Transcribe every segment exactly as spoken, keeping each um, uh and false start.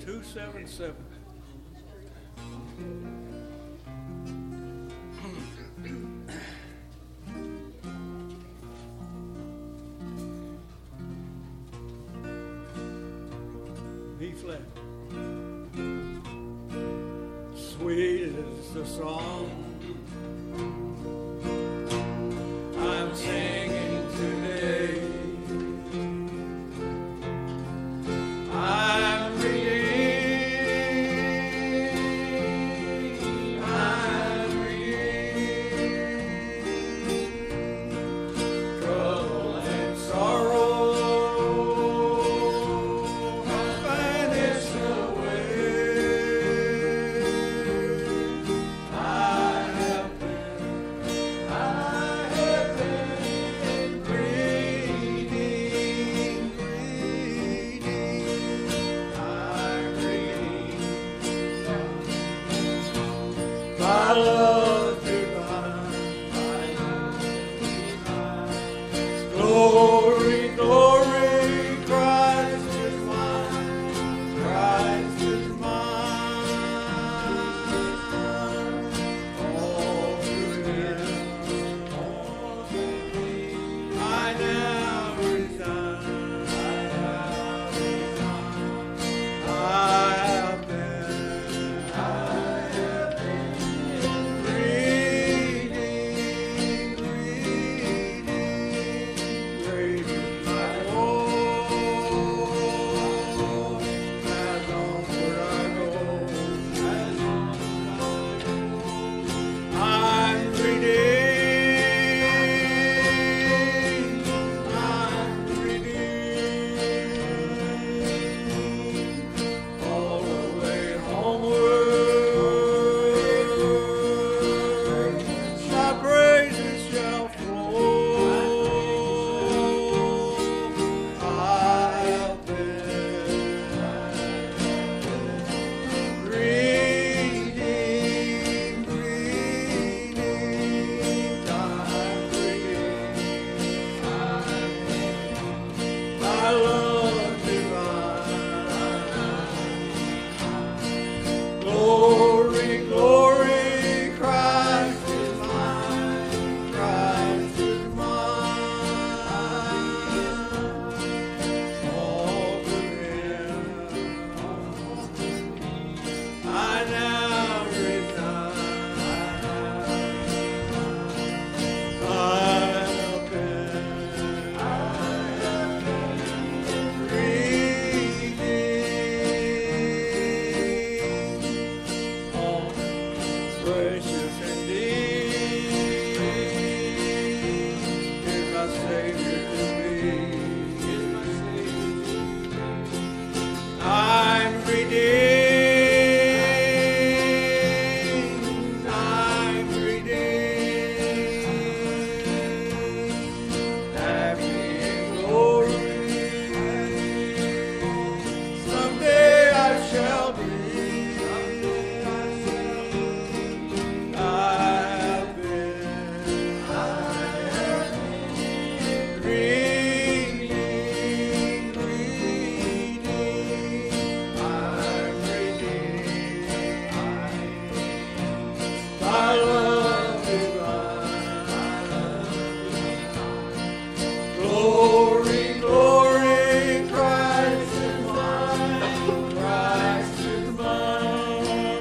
two seven seven. B flat. Sweet is the song I'm singing today. I'm reading, I'm reading. Trouble and sorrow have vanished away. I have been, I have been reading, reading. I'm reading my love divine, my love divine. Glory, glory, Christ is mine, Christ is mine. All to Him, all to Him, I now resign, I now resign. I have been, I have been reading, reading, reading my Lord. As onward I go, as onward I go, I'm reading, I'm reading all the way homeward. My praises shall flow. I have been reading, reading. I'm reading, my love divine. Glory, glory, Christ is mine, Christ is mine. All to Him, I now resign. I have been, I have been reading. All precious indeed is my Savior to me. Is my Savior. I'm reading, I'm reading. Happy in glory, someday I shall be. I have been, I have been reading, reading. I'm reading, my love divine. Glory, glory, Christ is mine, Christ is mine.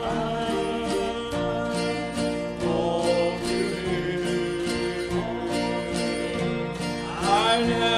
All to Him, I now